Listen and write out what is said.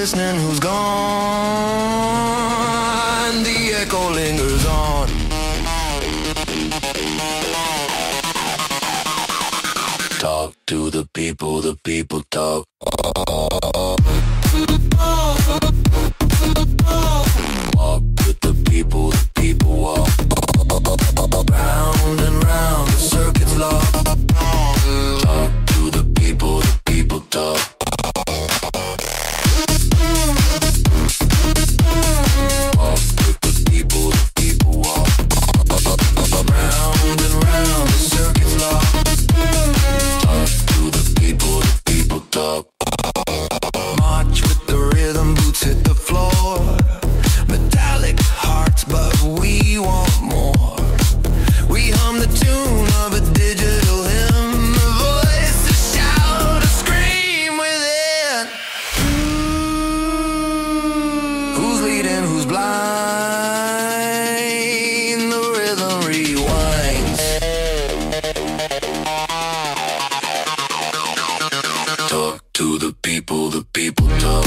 listening, who's gone? The echo lingers on. Talk to the people talk. Walk with the people walk. Round and round, the circuit's locked. Talk to the people talk. Walk with the people walk. Round and round, the circuit's locked. Talk to the people talk. March with the rhythm, boots hit the floor. Metallic hearts, but we want more. We hum the tune of a digital hymn, a voice to shout, a scream within. Who's leading, who's blind? The rhythm rewinds. Talk to the people talk.